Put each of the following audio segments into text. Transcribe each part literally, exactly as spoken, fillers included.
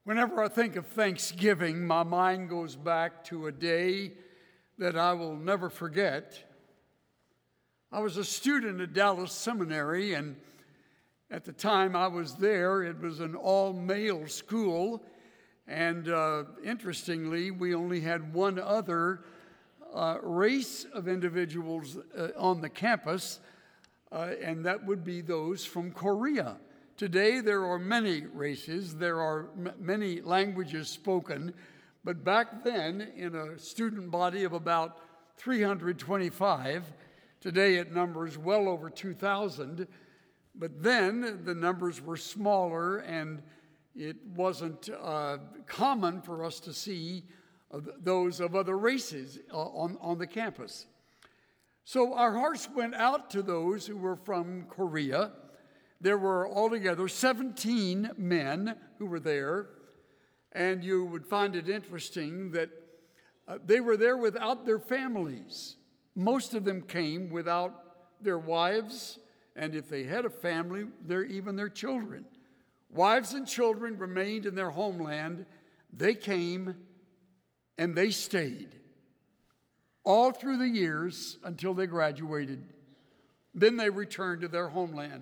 Whenever I think of Thanksgiving, my mind goes back to a day that I will never forget. I was a student at Dallas Seminary, and at the time I was there, it was an all-male school, and uh, interestingly, we only had one other uh, race of individuals uh, on the campus, uh, and that would be those from Korea. Today, there are many races, there are m- many languages spoken, but back then, in a student body of about three hundred twenty-five, today it numbers well over two thousand, but then the numbers were smaller, and it wasn't uh, common for us to see uh, those of other races uh, on, on the campus. So our hearts went out to those who were from Korea. There were altogether seventeen men who were there, and you would find it interesting that uh, they were there without their families. Most of them came without their wives, and if they had a family, they're even their children. Wives and children remained in their homeland. They came and they stayed all through the years until they graduated. Then they returned to their homeland.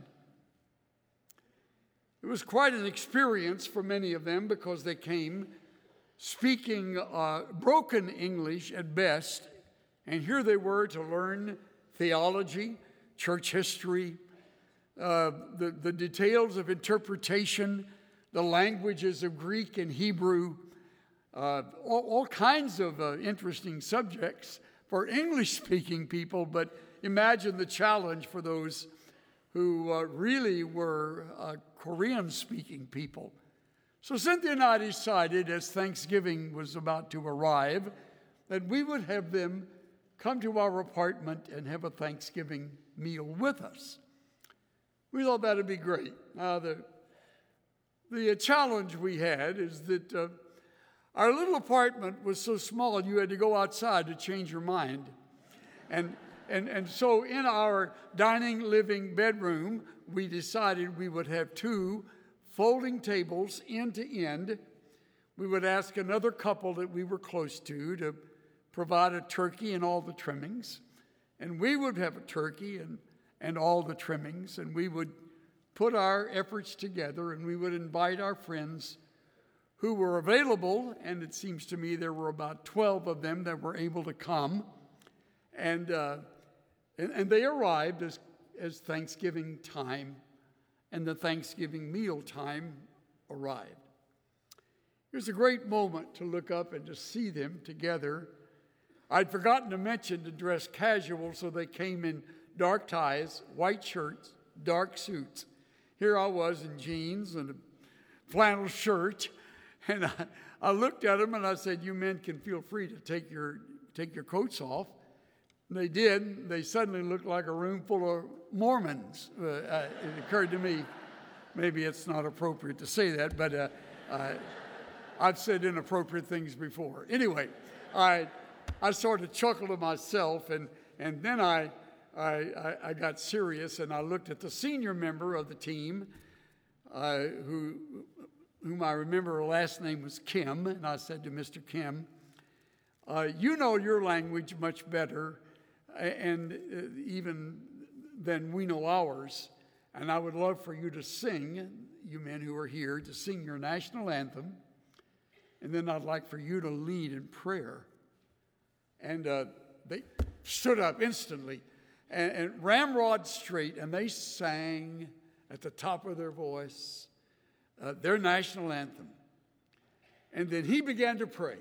It was quite an experience for many of them because they came speaking uh, broken English at best, and here they were to learn theology, church history, uh, the, the details of interpretation, the languages of Greek and Hebrew, uh, all, all kinds of uh, interesting subjects for English-speaking people, but imagine the challenge for those who uh, really were uh, Korean-speaking people. So Cynthia and I decided, as Thanksgiving was about to arrive, that we would have them come to our apartment and have a Thanksgiving meal with us. We thought that would be great. Now, the, the challenge we had is that uh, our little apartment was so small you had to go outside to change your mind. And And, and so in our dining, living bedroom, we decided we would have two folding tables end to end. We would ask another couple that we were close to to provide a turkey and all the trimmings. And we would have a turkey and, and all the trimmings. And we would put our efforts together, and we would invite our friends who were available. And it seems to me there were about twelve of them that were able to come. And uh, And, and they arrived as, as Thanksgiving time, and the Thanksgiving meal time arrived. It was a great moment to look up and to see them together. I'd forgotten to mention to dress casual, so they came in dark ties, white shirts, dark suits. Here I was in jeans and a flannel shirt, and I, I looked at them and I said, "You men can feel free to take your take your coats off." And they did. They suddenly looked like a room full of Mormons. Uh, uh, it occurred to me, maybe it's not appropriate to say that, but uh, uh, I've said inappropriate things before. Anyway, I I sort of chuckled to myself, and and then I I, I got serious, and I looked at the senior member of the team, uh, who whom I remember her last name was Kim, and I said to Mister Kim, uh, "You know your language much better and even than we know ours, and I would love for you to sing, you men who are here, to sing your national anthem, and then I'd like for you to lead in prayer." And uh, they stood up instantly and, and ramrod straight, and they sang at the top of their voice uh, their national anthem. And then he began to pray.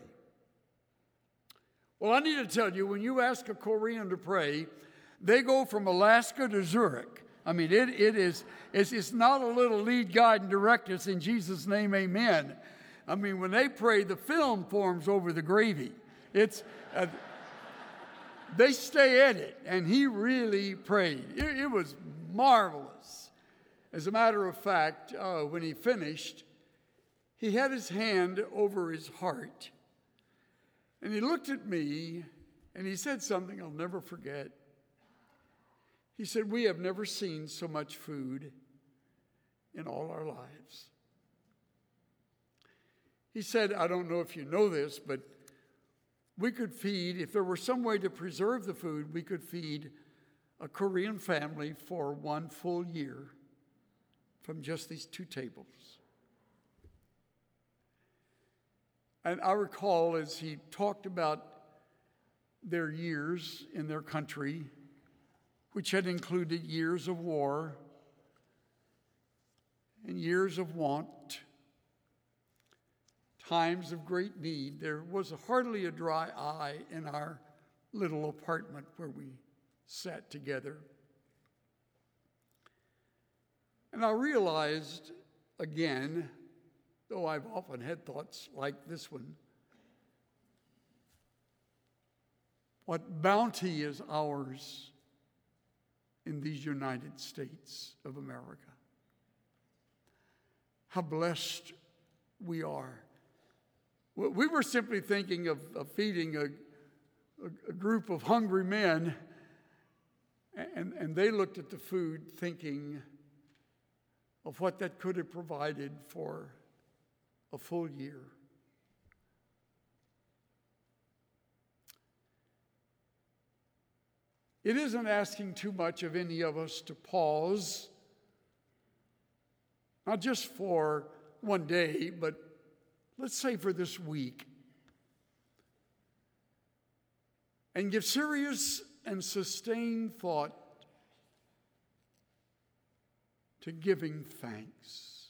Well, I need to tell you, when you ask a Korean to pray, they go from Alaska to Zurich. I mean, it, it is, it's, it's not a little lead, guide, and direct us in Jesus' name, amen. I mean, when they pray, the film forms over the gravy. It's, uh, they stay at it, and he really prayed. It, it was marvelous. As a matter of fact, uh, when he finished, he had his hand over his heart. And he looked at me, and he said something I'll never forget. He said, "We have never seen so much food in all our lives." He said, I don't know if you know this, but we could feed, if there were some way to preserve the food, we could feed a Korean family for one full year from just these two tables. And I recall as he talked about their years in their country, which had included years of war and years of want, times of great need, there was hardly a dry eye in our little apartment where we sat together. And I realized again, though I've often had thoughts like this one, what bounty is ours in these United States of America. How blessed we are. We were simply thinking of, of feeding a, a, a group of hungry men, and, and they looked at the food thinking of what that could have provided for a full year. It isn't asking too much of any of us to pause, not just for one day, but let's say for this week, and give serious and sustained thought to giving thanks.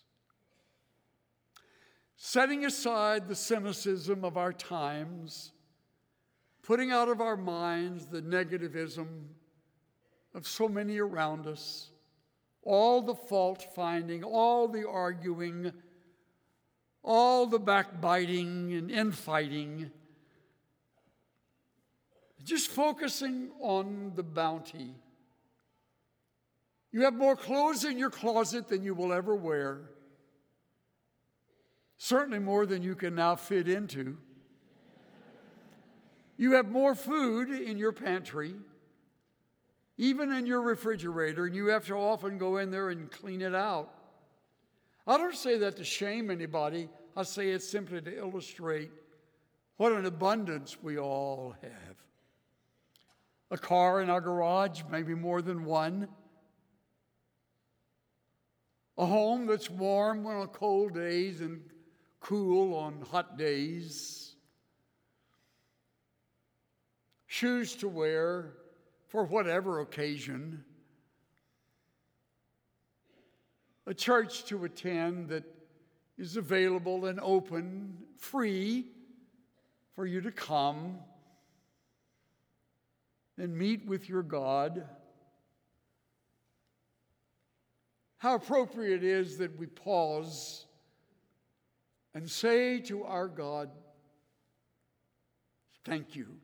Setting aside the cynicism of our times, putting out of our minds the negativism of so many around us, all the fault finding, all the arguing, all the backbiting and infighting, just focusing on the bounty. You have more clothes in your closet than you will ever wear. Certainly more than you can now fit into. You have more food in your pantry, even in your refrigerator, and you have to often go in there and clean it out. I don't say that to shame anybody. I say it simply to illustrate what an abundance we all have. A car in our garage, maybe more than one. A home that's warm on cold days and cool on hot days. Shoes to wear for whatever occasion. A church to attend that is available and open, free for you to come and meet with your God. How appropriate it is that we pause and say to our God, thank you.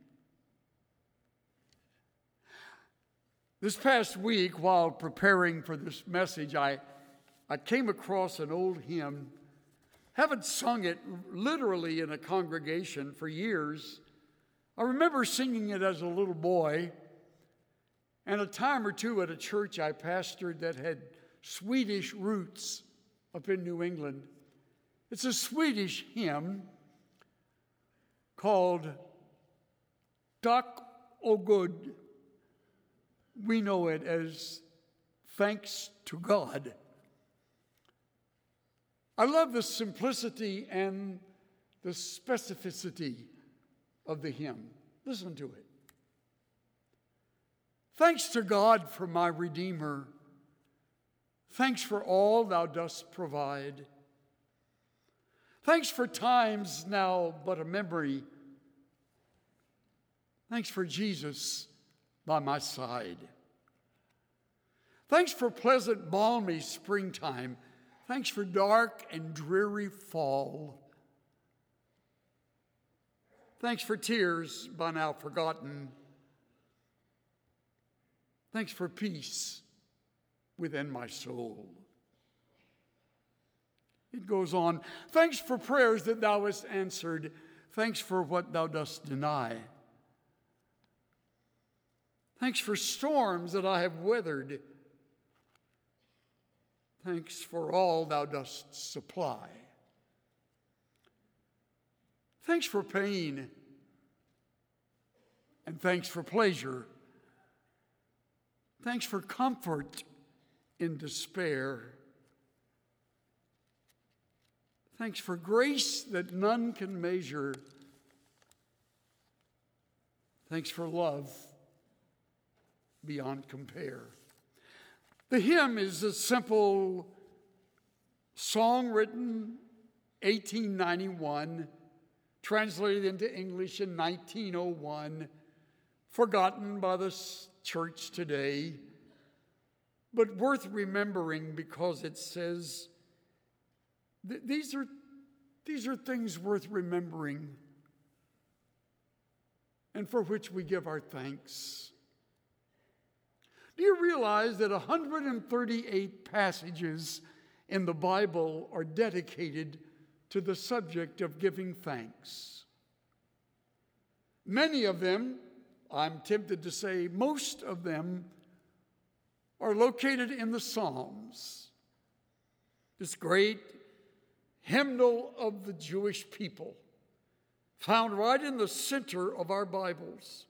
This past week, while preparing for this message, I, I came across an old hymn. Haven't sung it literally in a congregation for years. I remember singing it as a little boy, and a time or two at a church I pastored that had Swedish roots up in New England. It's a Swedish hymn called Tack och Gud. We know it as Thanks to God. I love the simplicity and the specificity of the hymn. Listen to it. Thanks to God for my Redeemer. Thanks for all thou dost provide. Thanks for times now but a memory. Thanks for Jesus by my side. Thanks for pleasant, balmy springtime. Thanks for dark and dreary fall. Thanks for tears by now forgotten. Thanks for peace within my soul. It goes on. Thanks for prayers that thou hast answered. Thanks for what thou dost deny. Thanks for storms that I have weathered. Thanks for all thou dost supply. Thanks for pain. And thanks for pleasure. Thanks for comfort in despair. Thanks for grace that none can measure. Thanks for love beyond compare. The hymn is a simple song written eighteen ninety-one, translated into English in nineteen oh one, forgotten by the church today, but worth remembering because it says, th- these are, these are things worth remembering and for which we give our thanks. Do you realize that one hundred thirty-eight passages in the Bible are dedicated to the subject of giving thanks? Many of them, I'm tempted to say most of them, are located in the Psalms, this great hymnal of the Jewish people, found right in the center of our Bibles.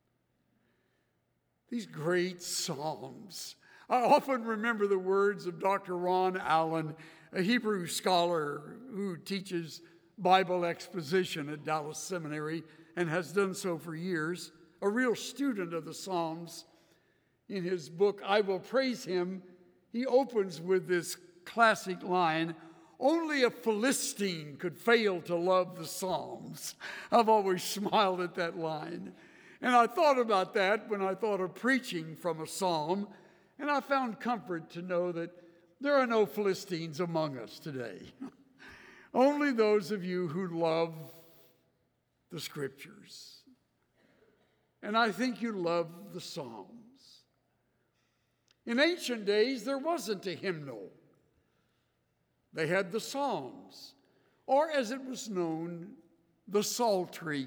These great Psalms. I often remember the words of Doctor Ron Allen, a Hebrew scholar who teaches Bible exposition at Dallas Seminary and has done so for years, a real student of the Psalms. In his book, I Will Praise Him, he opens with this classic line, "Only a Philistine could fail to love the Psalms." I've always smiled at that line. And I thought about that when I thought of preaching from a psalm, and I found comfort to know that there are no Philistines among us today. Only those of you who love the Scriptures. And I think you love the Psalms. In ancient days, there wasn't a hymnal. They had the Psalms, or as it was known, the Psaltery.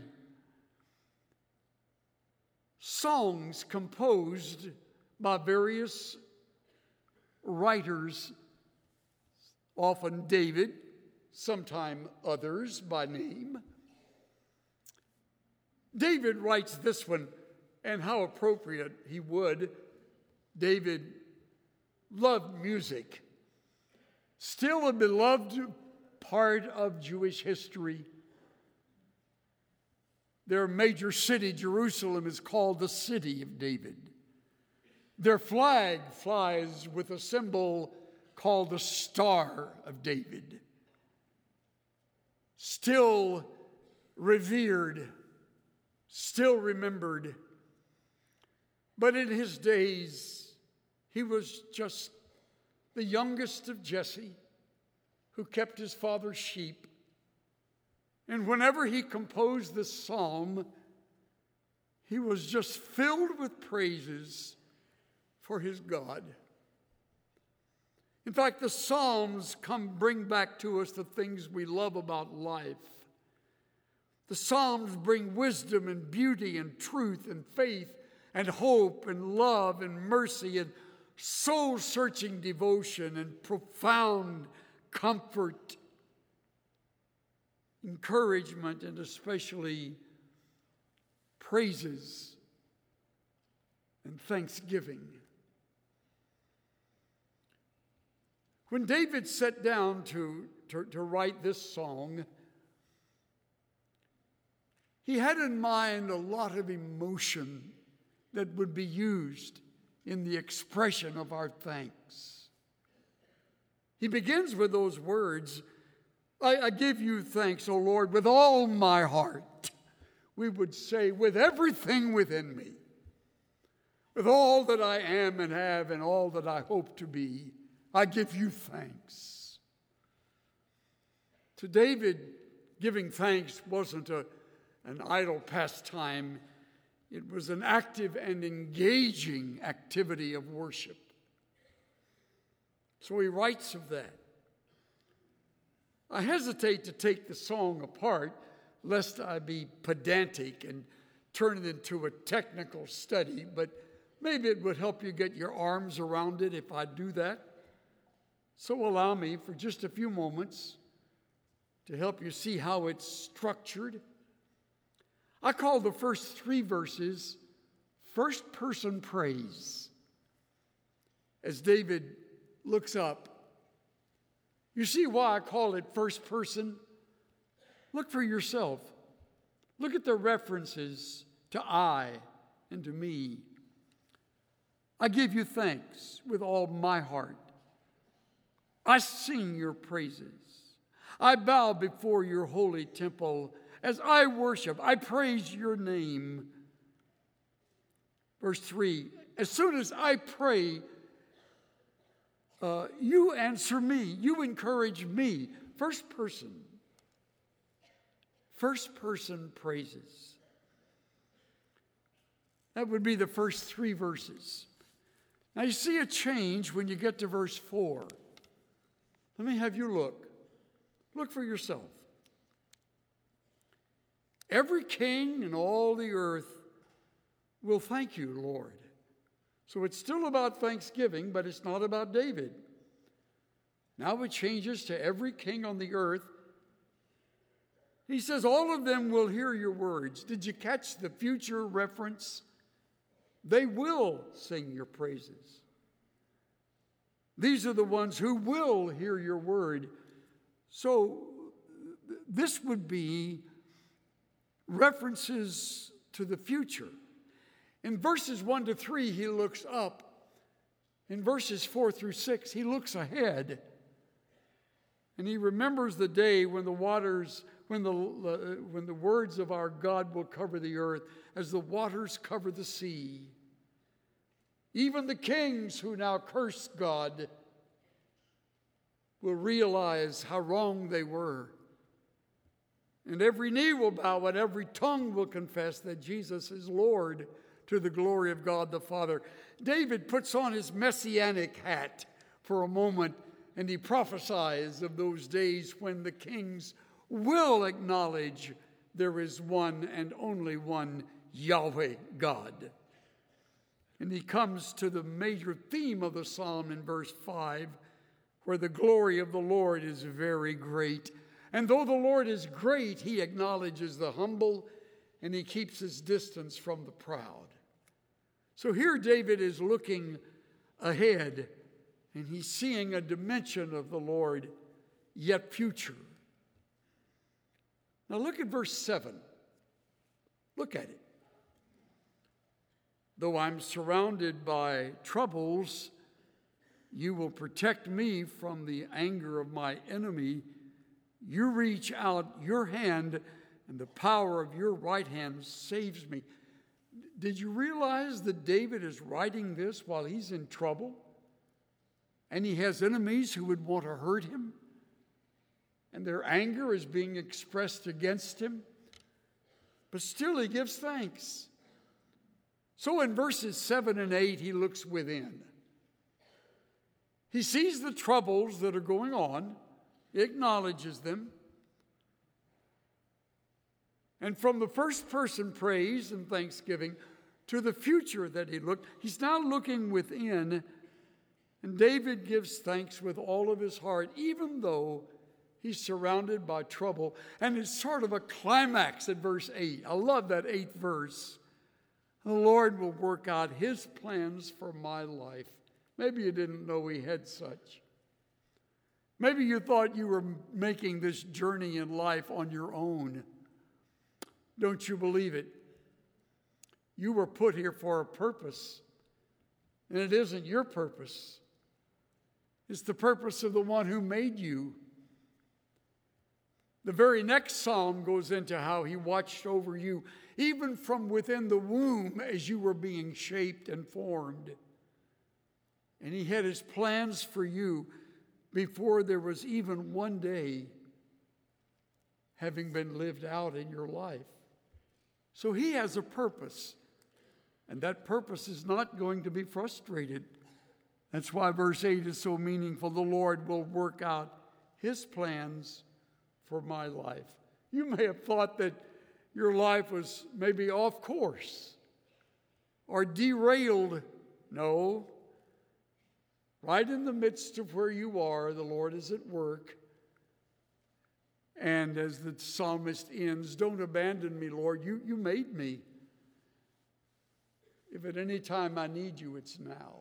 Songs composed by various writers, often David, sometime others by name. David writes this one, and how appropriate he would. David loved music, still a beloved part of Jewish history. Their major city, Jerusalem, is called the City of David. Their flag flies with a symbol called the Star of David. Still revered, still remembered. But in his days, he was just the youngest of Jesse, who kept his father's sheep. And whenever he composed this psalm, he was just filled with praises for his God. In fact, the Psalms come bring back to us the things we love about life. The Psalms bring wisdom and beauty and truth and faith and hope and love and mercy and soul-searching devotion and profound comfort, encouragement, and especially praises and thanksgiving. When David sat down to, to, to write this song, he had in mind a lot of emotion that would be used in the expression of our thanks. He begins with those words, I, I give you thanks, O Lord, with all my heart. We would say, with everything within me, with all that I am and have and all that I hope to be, I give you thanks. To David, giving thanks wasn't a, an idle pastime. It was an active and engaging activity of worship. So he writes of that. I hesitate to take the song apart, lest I be pedantic and turn it into a technical study, but maybe it would help you get your arms around it if I do that. So allow me for just a few moments to help you see how it's structured. I call the first three verses first person praise. As David looks up, you see why I call it first person? Look for yourself. Look at the references to I and to me. I give you thanks with all my heart. I sing your praises. I bow before your holy temple. As I worship, I praise your name. Verse three, as soon as I pray, uh, you answer me. You encourage me. First person. First person praises. That would be the first three verses. Now you see a change when you get to verse four. Let me have you look. Look for yourself. Every king in all the earth will thank you, Lord. So it's still about thanksgiving, but it's not about David. Now it changes to every king on the earth. He says, all of them will hear your words. Did you catch the future reference? They will sing your praises. These are the ones who will hear your word. So this would be references to the future. In verses one to three, he looks up. In verses four through six, he looks ahead. And he remembers the day when the waters, when the, uh, when the words of our God will cover the earth as the waters cover the sea. Even the kings who now curse God will realize how wrong they were. And every knee will bow and every tongue will confess that Jesus is Lord, to the glory of God the Father. David puts on his messianic hat for a moment, and he prophesies of those days when the kings will acknowledge there is one and only one Yahweh God. And he comes to the major theme of the psalm in verse five, where the glory of the Lord is very great. And though the Lord is great, he acknowledges the humble and he keeps his distance from the proud. So here David is looking ahead and he's seeing a dimension of the Lord yet future. Now look at verse seven. Look at it. Though I'm surrounded by troubles, you will protect me from the anger of my enemy. You reach out your hand, and the power of your right hand saves me. Did you realize that David is writing this while he's in trouble? And he has enemies who would want to hurt him? And their anger is being expressed against him? But still he gives thanks. So in verses seven and eight, he looks within. He sees the troubles that are going on. He acknowledges them. And from the first person praise and thanksgiving to the future that he looked, he's now looking within. And David gives thanks with all of his heart, even though he's surrounded by trouble. And it's sort of a climax at verse eight. I love that eighth verse. The Lord will work out his plans for my life. Maybe you didn't know he had such. Maybe you thought you were making this journey in life on your own. Don't you believe it? You were put here for a purpose, and it isn't your purpose. It's the purpose of the one who made you. The very next psalm goes into how he watched over you, even from within the womb as you were being shaped and formed. And he had his plans for you before there was even one day having been lived out in your life. So he has a purpose, and that purpose is not going to be frustrated. That's why verse eight is so meaningful. The Lord will work out his plans for my life. You may have thought that your life was maybe off course or derailed. No. Right in the midst of where you are, the Lord is at work. And as the psalmist ends, don't abandon me, Lord. You, you made me. If at any time I need you, it's now.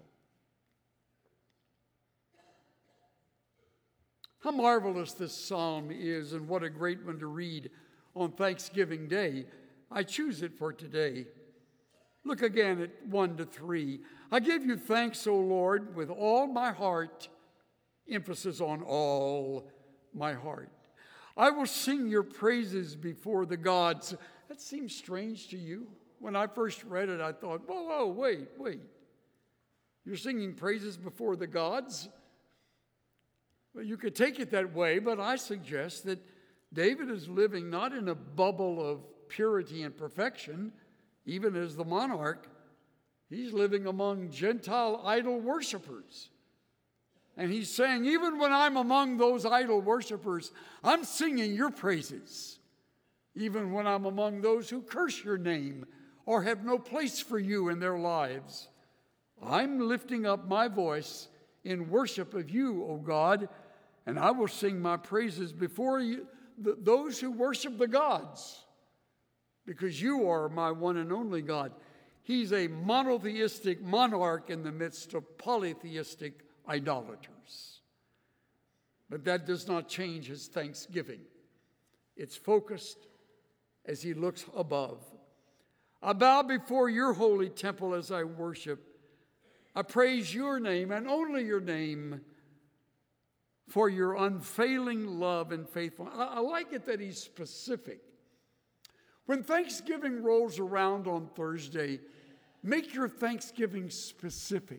How marvelous this psalm is, and what a great one to read on Thanksgiving Day. I choose it for today. Look again at one to three. I give you thanks, O Lord, with all my heart. Emphasis on all my heart. I will sing your praises before the gods. That seems strange to you. When I first read it, I thought, whoa, whoa, wait, wait. You're singing praises before the gods? Well, you could take it that way, but I suggest that David is living not in a bubble of purity and perfection, even as the monarch. He's living among Gentile idol worshipers. And he's saying, even when I'm among those idol worshipers, I'm singing your praises. Even when I'm among those who curse your name or have no place for you in their lives, I'm lifting up my voice in worship of you, O God, and I will sing my praises before you, th- those who worship the gods, because you are my one and only God. He's a monotheistic monarch in the midst of polytheistic idolaters. But that does not change his thanksgiving. It's focused as he looks above. I bow before your holy temple as I worship. I praise your name and only your name for your unfailing love and faithfulness. I, I like it that he's specific. When Thanksgiving rolls around on Thursday, make your Thanksgiving specific.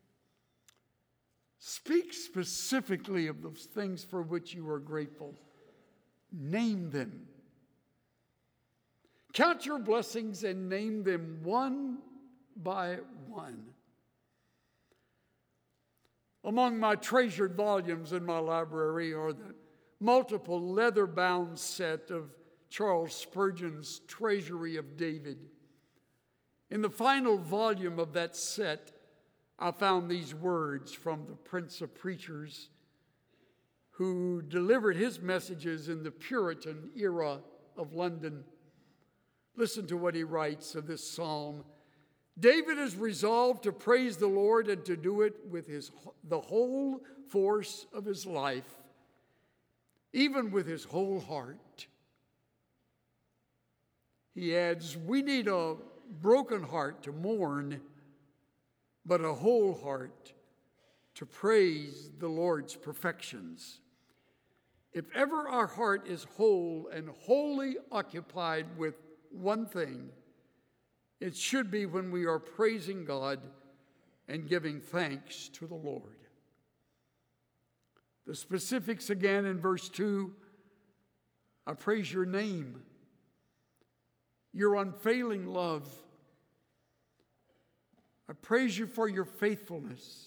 Speak specifically of those things for which you are grateful. Name them. Count your blessings and name them one by one. Among my treasured volumes in my library are the multiple leather-bound set of Charles Spurgeon's Treasury of David. In the final volume of that set, I found these words from the Prince of Preachers, who delivered his messages in the Puritan era of London. Listen to what he writes of this psalm. David is resolved to praise the Lord and to do it with his, the whole force of his life, even with his whole heart. He adds, we need a broken heart to mourn, but a whole heart to praise the Lord's perfections. If ever our heart is whole and wholly occupied with one thing, it should be when we are praising God and giving thanks to the Lord. The specifics again in verse two, I praise your name, your unfailing love. I praise you for your faithfulness.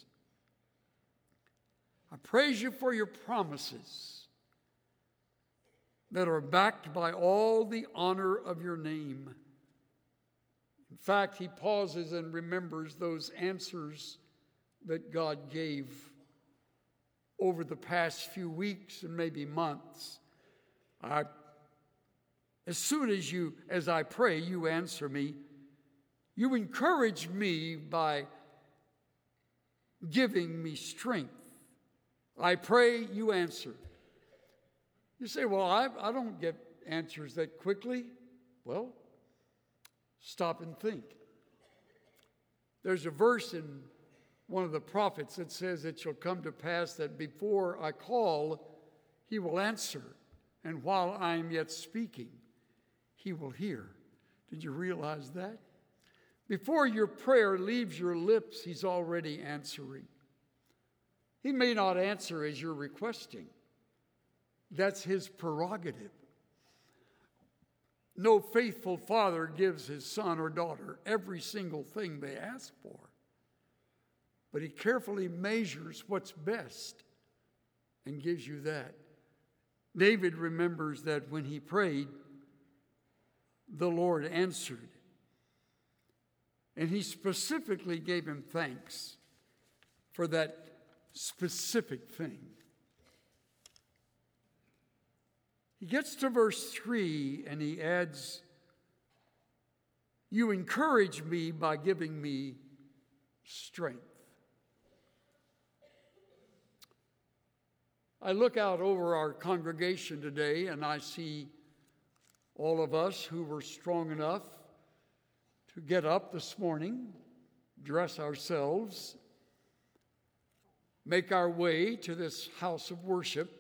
I praise you for your promises that are backed by all the honor of your name. In fact, he pauses and remembers those answers that God gave over the past few weeks and maybe months. I, as soon as you, as I pray, you answer me. You encourage me by giving me strength. I pray, you answer. You say, well, I, I don't get answers that quickly. Well, stop and think. There's a verse in one of the prophets that says, it shall come to pass that before I call, he will answer. And while I am yet speaking, he will hear. Did you realize that? Before your prayer leaves your lips, he's already answering. He may not answer as you're requesting. That's his prerogative. No faithful father gives his son or daughter every single thing they ask for. But he carefully measures what's best and gives you that. David remembers that when he prayed, the Lord answered. And he specifically gave him thanks for that specific thing. He gets to verse three and he adds, "You encourage me by giving me strength." I look out over our congregation today and I see all of us who were strong enough to get up this morning, dress ourselves, make our way to this house of worship,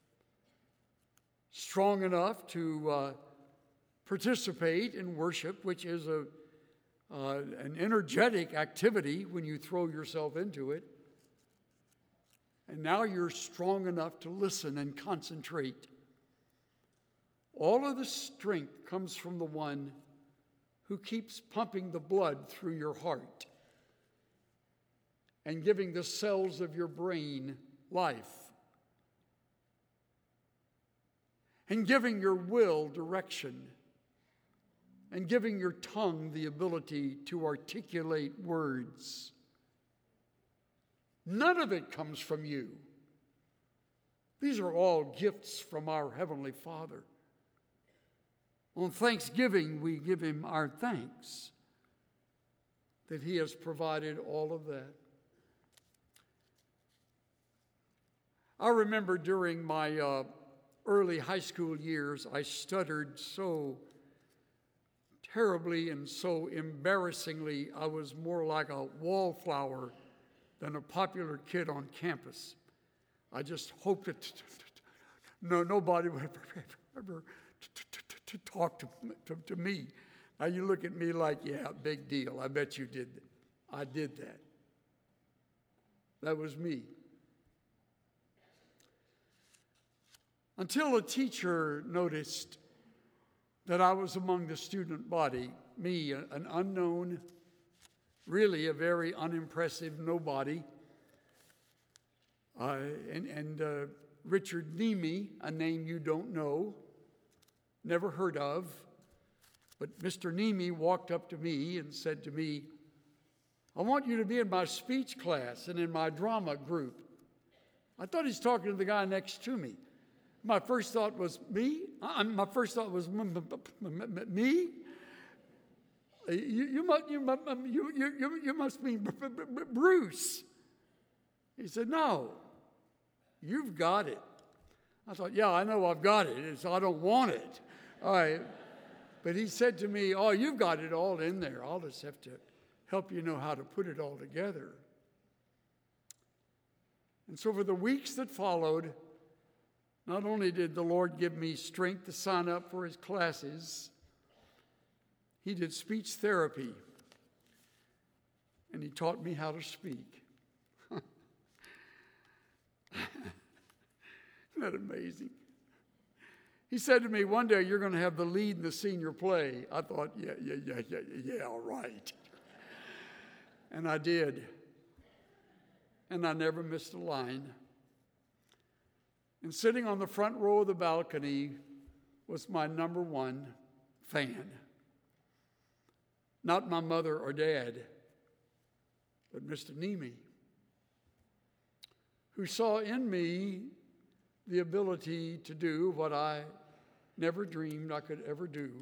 strong enough to uh, participate in worship, which is a, uh, an energetic activity when you throw yourself into it. And now you're strong enough to listen and concentrate. All of the strength comes from the one who keeps pumping the blood through your heart and giving the cells of your brain life and giving your will direction and giving your tongue the ability to articulate words. None of it comes from you. These are all gifts from our Heavenly Father. On Thanksgiving, we give Him our thanks that He has provided all of that. I remember during my uh, early high school years, I stuttered so terribly and so embarrassingly. I was more like a wallflower than a popular kid on campus. I just hoped that no nobody would ever to talk to, to, to me. Now you look at me like, yeah, big deal. I bet you did that. I did that. That was me. Until a teacher noticed that I was among the student body, me, an unknown, really a very unimpressive nobody, uh, and, and uh, Richard Nemi, a name you don't know, never heard of, but Mister Nemi walked up to me and said to me, "I want you to be in my speech class and in my drama group." I thought he's talking to the guy next to me. My first thought was, me? Uh, my first thought was, me? You, you, must, you, you, you, you must mean Bruce. He said, "No, you've got it." I thought, yeah, I know I've got it, so I don't want it. All right. But he said to me, "Oh, you've got it all in there. I'll just have to help you know how to put it all together." And so for the weeks that followed, not only did the Lord give me strength to sign up for His classes, He did speech therapy, and He taught me how to speak. Isn't that amazing? He said to me, "One day you're going to have the lead in the senior play." I thought, yeah, yeah, yeah, yeah, yeah, all right. And I did. And I never missed a line. And sitting on the front row of the balcony was my number one fan. Not my mother or dad, but Mister Nemi, who saw in me the ability to do what I never dreamed I could ever do.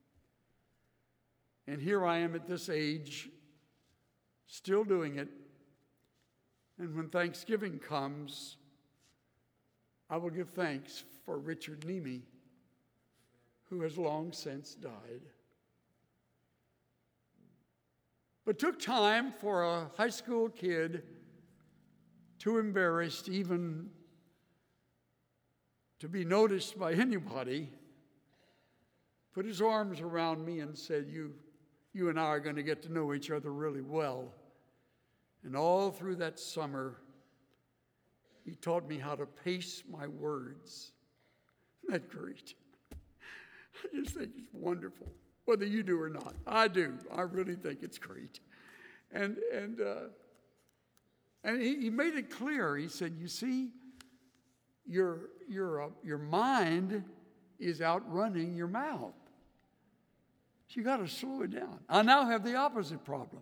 And here I am at this age, still doing it. And when Thanksgiving comes, I will give thanks for Richard Nemi, who has long since died. But took time for a high school kid, too embarrassed even to be noticed by anybody, put his arms around me and said, you, you and I are going to get to know each other really well. And all through that summer, he taught me how to pace my words. Isn't that great? I just think it's wonderful, whether you do or not. I do. I really think it's great. And and uh, and he, he made it clear. He said, "You see, your your uh, your mind is outrunning your mouth. So you got to slow it down." I now have the opposite problem.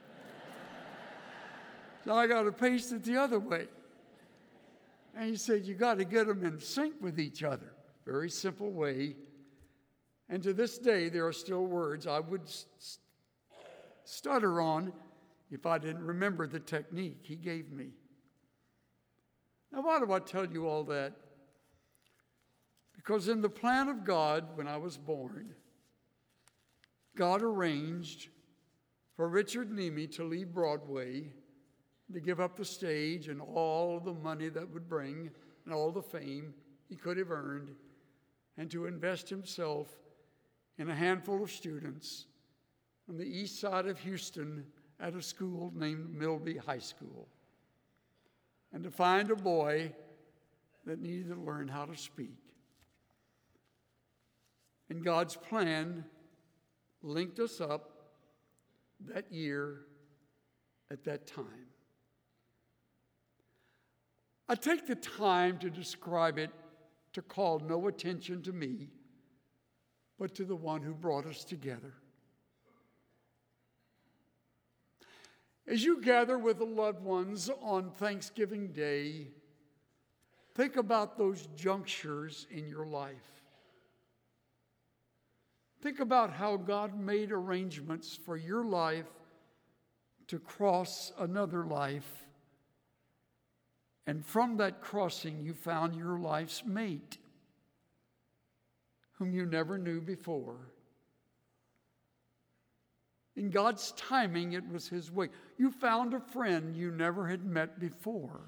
So I got to pace it the other way. And he said, "You got to get them in sync with each other." very simple way. And to this day, there are still words I would st- stutter on if I didn't remember the technique he gave me. Now, why do I tell you all that? Because in the plan of God, when I was born, God arranged for Richard Nemi to leave Broadway, to give up the stage and all the money that would bring and all the fame he could have earned, and to invest himself in a handful of students on the east side of Houston at a school named Milby High School, and to find a boy that needed to learn how to speak. And God's plan linked us up that year at that time. I take the time to describe it to call no attention to me, but to the one who brought us together. As you gather with the loved ones on Thanksgiving Day, think about those junctures in your life. Think about how God made arrangements for your life to cross another life. And from that crossing, you found your life's mate, whom you never knew before. In God's timing, it was His way. You found a friend you never had met before.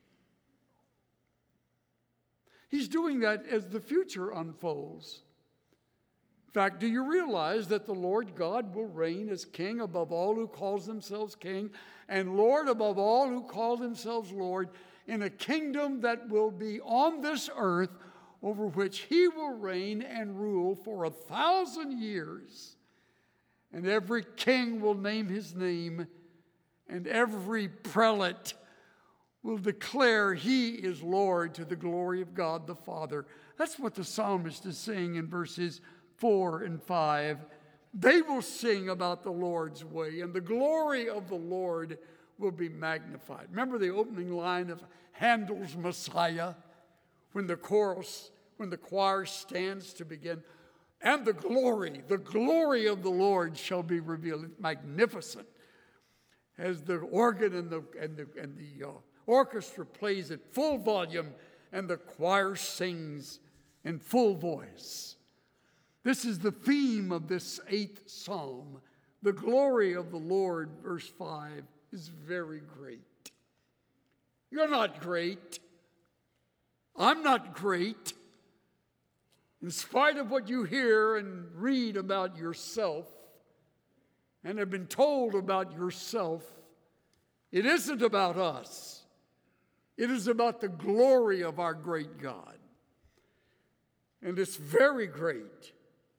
He's doing that as the future unfolds. In fact, do you realize that the Lord God will reign as king above all who calls themselves king, and Lord above all who call themselves Lord, in a kingdom that will be on this earth, over which He will reign and rule for a thousand years? And every king will name his name, and every prelate will declare He is Lord to the glory of God the Father. That's what the psalmist is saying in verses four and five. They will sing about the Lord's way, and the glory of the Lord will be magnified. Remember the opening line of Handel's Messiah, when the chorus, when the choir stands to begin, and the glory, the glory of the Lord shall be revealed. It's magnificent. As the organ and the, and the, and the uh, orchestra plays at full volume, and the choir sings in full voice. This is the theme of this eighth psalm. The glory of the Lord, verse five, is very great. You're not great. I'm not great. In spite of what you hear and read about yourself and have been told about yourself, it isn't about us. It is about the glory of our great God. And it's very great.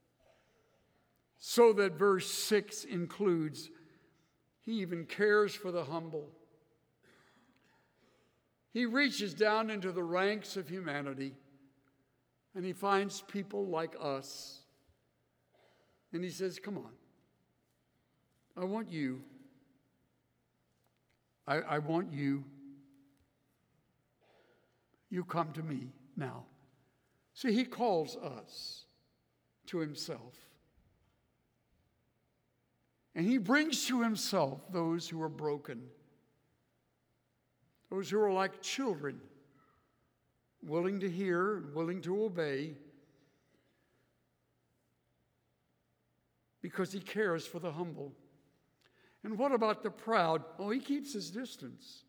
So that verse six includes, He even cares for the humble. He reaches down into the ranks of humanity, and He finds people like us. And He says, come on. I want you. I, I want you. You come to me now. See, He calls us to Himself. And He brings to Himself those who are broken, those who are like children, willing to hear and willing to obey, because He cares for the humble. And what about the proud? Oh, He keeps His distance.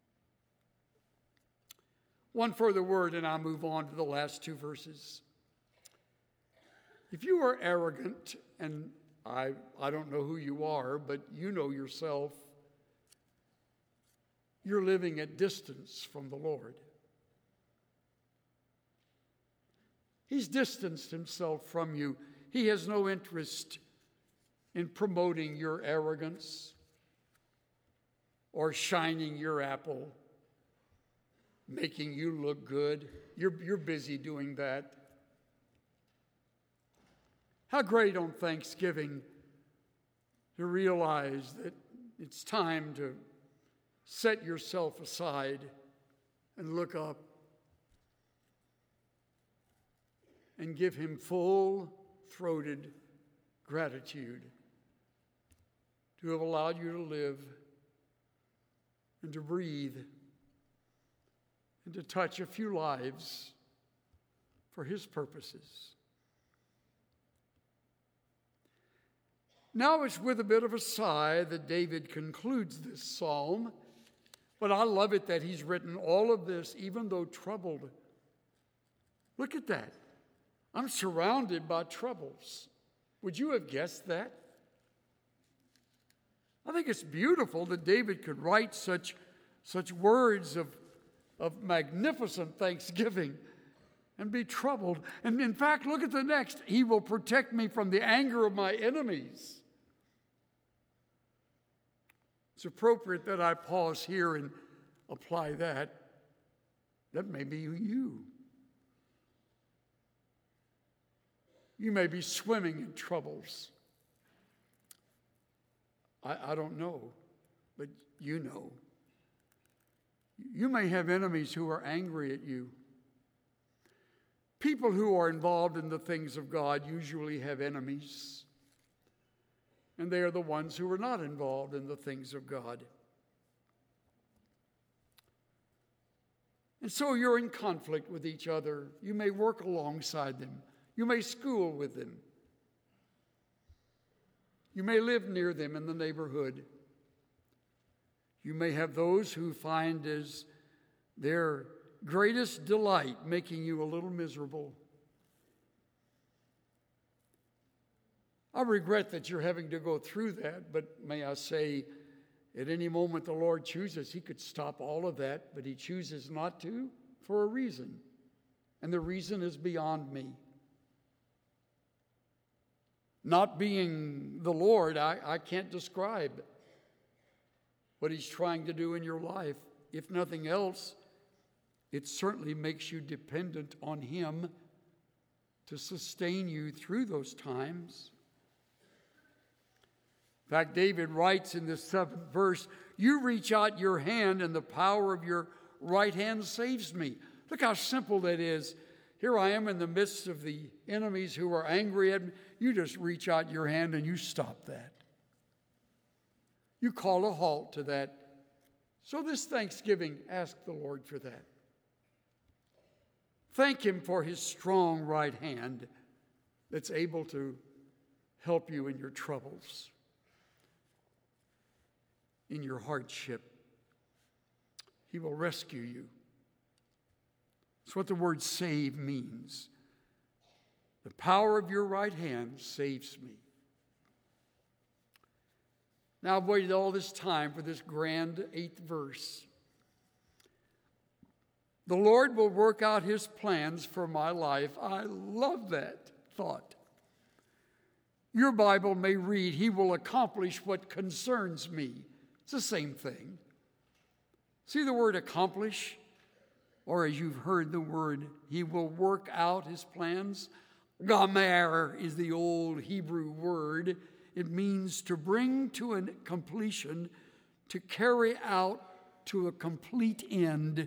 One further word, and I'll move on to the last two verses. If you are arrogant, and I, I don't know who you are, but you know yourself, you're living at distance from the Lord. He's distanced Himself from you. He has no interest in promoting your arrogance or shining your apple, making you look good. You're, you're busy doing that. How great on Thanksgiving to realize that it's time to set yourself aside and look up. and give him full-throated gratitude to have allowed you to live and to breathe and to touch a few lives for his purposes. Now it's with a bit of a sigh that David concludes this psalm, but I love it that he's written all of this even though troubled. Look at that. I'm surrounded by troubles. Would you have guessed that? I think it's beautiful that David could write such, such words of, of magnificent thanksgiving and be troubled. And in fact, look at the next. He will protect me from the anger of my enemies. It's appropriate that I pause here and apply that. That may be you. You may be swimming in troubles. I, I don't know, but you know. You may have enemies who are angry at you. People who are involved in the things of God usually have enemies, and they are the ones who are not involved in the things of God. And so you're in conflict with each other. You may work alongside them. You may school with them. You may live near them in the neighborhood. You may have those who find as their greatest delight making you a little miserable. I regret that you're having to go through that, but may I say, at any moment the Lord chooses, he could stop all of that, but he chooses not to for a reason. And the reason is beyond me. Not being the Lord, I, I can't describe what he's trying to do in your life. If nothing else, it certainly makes you dependent on him to sustain you through those times. In fact, David writes in the seventh verse, you reach out your hand and the power of your right hand saves me. Look how simple that is. Here I am in the midst of the enemies who are angry at me. You just reach out your hand and you stop that. You call a halt to that. So this Thanksgiving, ask the Lord for that. Thank him for his strong right hand that's able to help you in your troubles, in your hardship. He will rescue you. That's what the word save means. The power of your right hand saves me. Now I've waited all this time for this grand eighth verse. The Lord will work out his plans for my life. I love that thought. Your Bible may read, he will accomplish what concerns me. It's the same thing. See the word accomplish? Or as you've heard the word, he will work out his plans. Gamer is the old Hebrew word. It means to bring to a completion, to carry out to a complete end.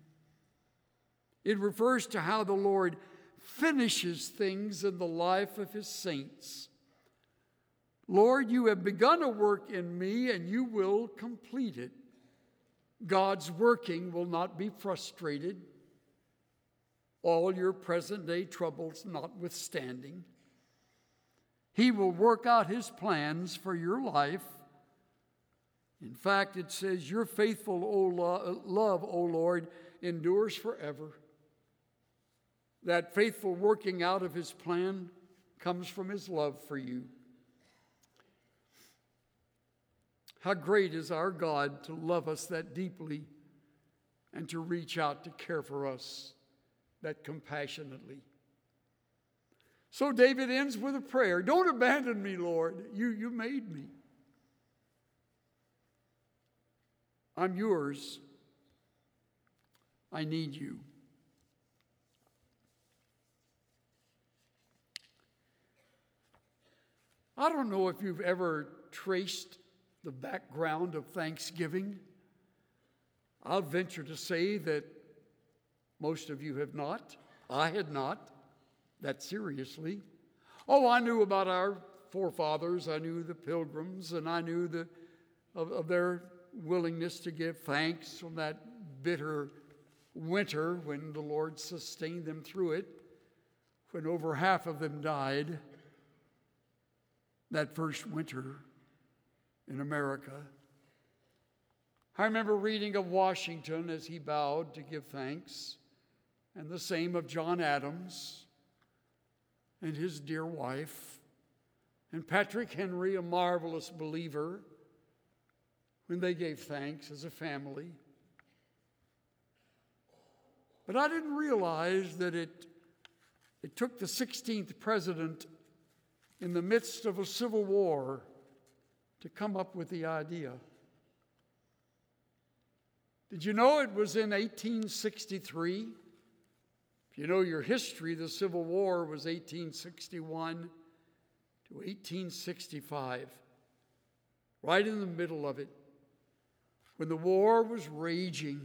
It refers to how the Lord finishes things in the life of his saints. Lord, you have begun a work in me and you will complete it. God's working will not be frustrated, all your present day troubles notwithstanding. He will work out his plans for your life. In fact, it says, your faithful o lo- love, O Lord, endures forever. That faithful working out of his plan comes from his love for you. How great is our God to love us that deeply and to reach out to care for us that compassionately. So David ends with a prayer. Don't abandon me, Lord. You, you made me. I'm yours. I need you. I don't know if you've ever traced the background of Thanksgiving. I'll venture to say that most of you have not. I had not. that seriously. Oh, I knew about our forefathers. I knew the Pilgrims, and I knew the, of, of their willingness to give thanks on that bitter winter when the Lord sustained them through it, when over half of them died that first winter in America. I remember reading of Washington as he bowed to give thanks, and the same of John Adams and his dear wife, and Patrick Henry, a marvelous believer, when they gave thanks as a family. But I didn't realize that it, it took the sixteenth president in the midst of a civil war to come up with the idea. Did you know it was in eighteen sixty-three? If you know your history, the Civil War was eighteen sixty-one to eighteen sixty-five, right in the middle of it, when the war was raging.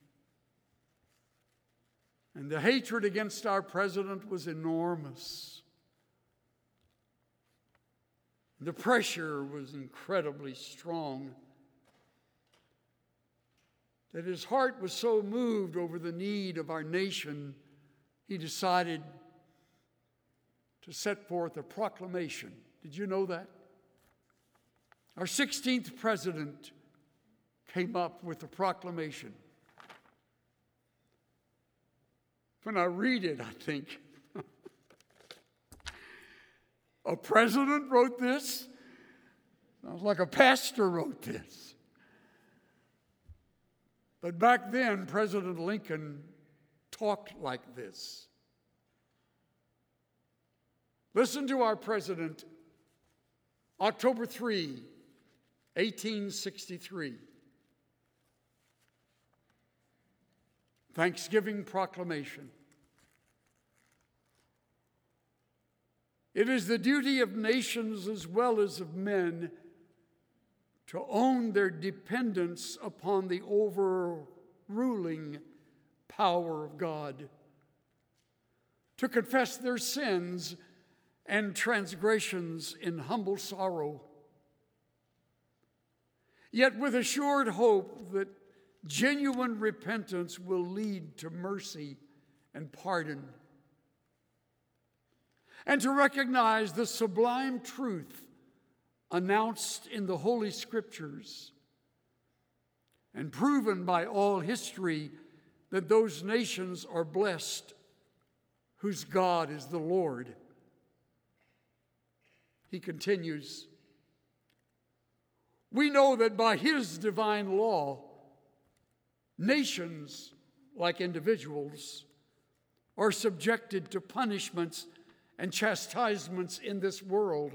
And the hatred against our president was enormous. The pressure was incredibly strong. That his heart was so moved over the need of our nation, he decided to set forth a proclamation. Did you know that? Our sixteenth president came up with a proclamation. When I read it, I think, a president wrote this? Sounds like a pastor wrote this. But back then, President Lincoln talked like this. Listen to our president, October third, eighteen sixty-three. Thanksgiving proclamation. It is the duty of nations as well as of men to own their dependence upon the overruling power of God, to confess their sins and transgressions in humble sorrow, yet with assured hope that genuine repentance will lead to mercy and pardon, and to recognize the sublime truth announced in the Holy Scriptures and proven by all history that those nations are blessed whose God is the Lord. He continues, we know that by His divine law, nations, like individuals, are subjected to punishments and chastisements in this world.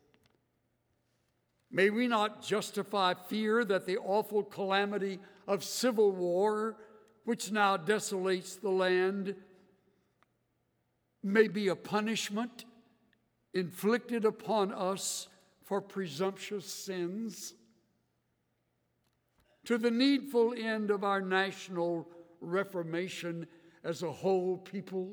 May we not justify fear that the awful calamity of civil war, which now desolates the land, may be a punishment inflicted upon us for presumptuous sins, to the needful end of our national reformation as a whole people.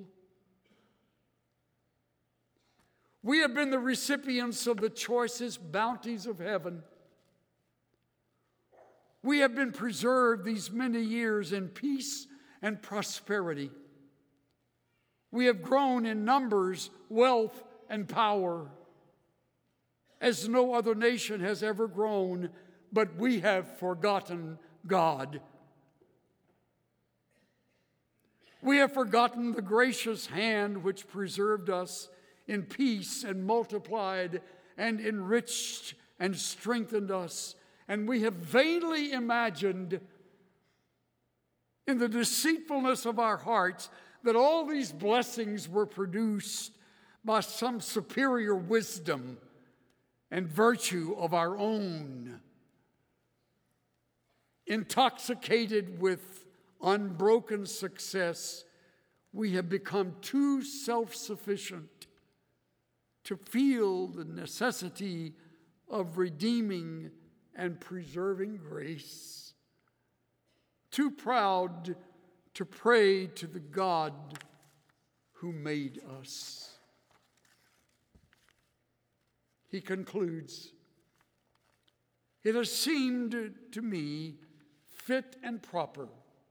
We have been the recipients of the choicest bounties of heaven. We have been preserved these many years in peace and prosperity. We have grown in numbers, wealth, and power as no other nation has ever grown, but we have forgotten God. We have forgotten the gracious hand which preserved us in peace and multiplied and enriched and strengthened us. And we have vainly imagined in the deceitfulness of our hearts that all these blessings were produced by some superior wisdom and virtue of our own. Intoxicated with unbroken success, we have become too self-sufficient to feel the necessity of redeeming and preserving grace, too proud to pray to the God who made us. he concludes, "It has seemed to me fit and proper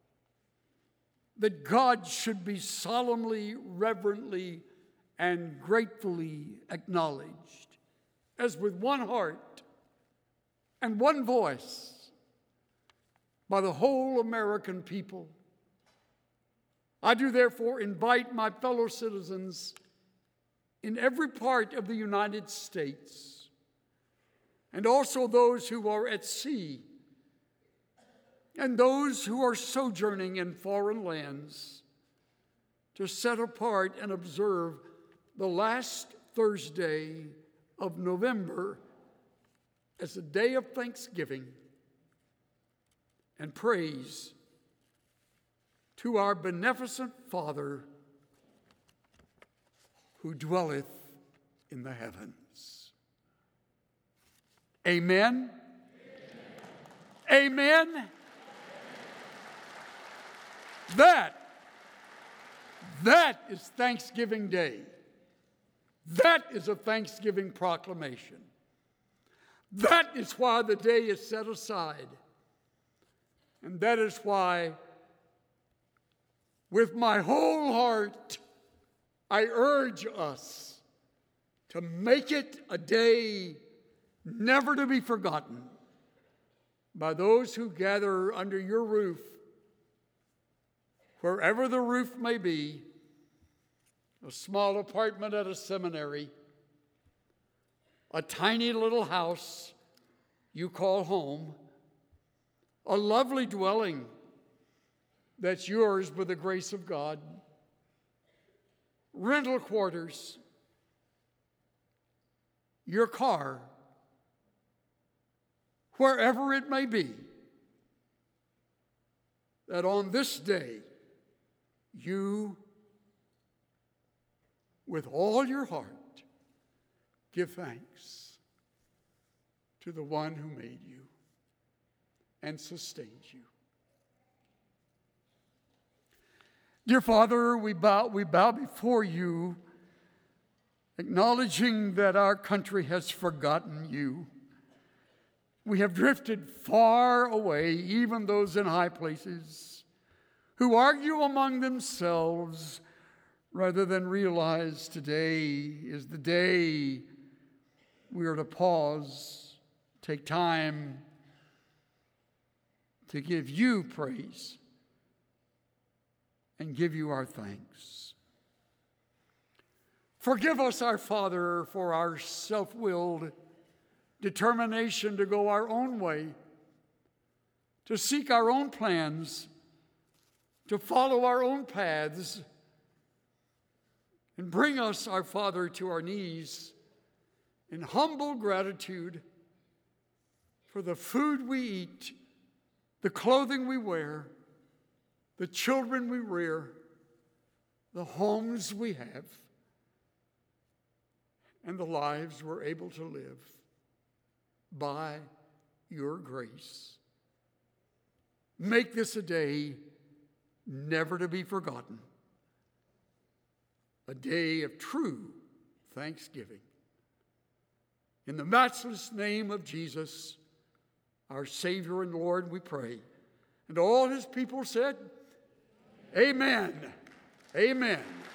that God should be solemnly, reverently, and gratefully acknowledged, as with one heart and one voice, by the whole American people. I do therefore invite my fellow citizens in every part of the United States, and also those who are at sea, and those who are sojourning in foreign lands, to set apart and observe the last Thursday of November as a day of thanksgiving and praise to our beneficent Father who dwelleth in the heavens." Amen. Amen. Amen. That, that is Thanksgiving Day. That is a Thanksgiving proclamation. That is why the day is set aside. And that is why, with my whole heart, I urge us to make it a day never to be forgotten by those who gather under your roof, wherever the roof may be, a small apartment at a seminary, a tiny little house you call home, a lovely dwelling that's yours by the grace of God, rental quarters, your car, wherever it may be, that on this day you, with all your heart, give thanks to the one who made you and sustains you. Dear Father, we bow, we bow before you, acknowledging that our country has forgotten you. We have drifted far away, even those in high places, who argue among themselves rather than realize today is the day we are to pause, take time to give you praise and give you our thanks. Forgive us, our Father, for our self-willed determination to go our own way, to seek our own plans, to follow our own paths, and bring us, our Father, to our knees in humble gratitude for the food we eat, the clothing we wear, the children we rear, the homes we have, and the lives we're able to live by your grace. Make this a day never to be forgotten, a day of true thanksgiving. In the matchless name of Jesus, our Savior and Lord, we pray. And all his people said, Amen. Amen.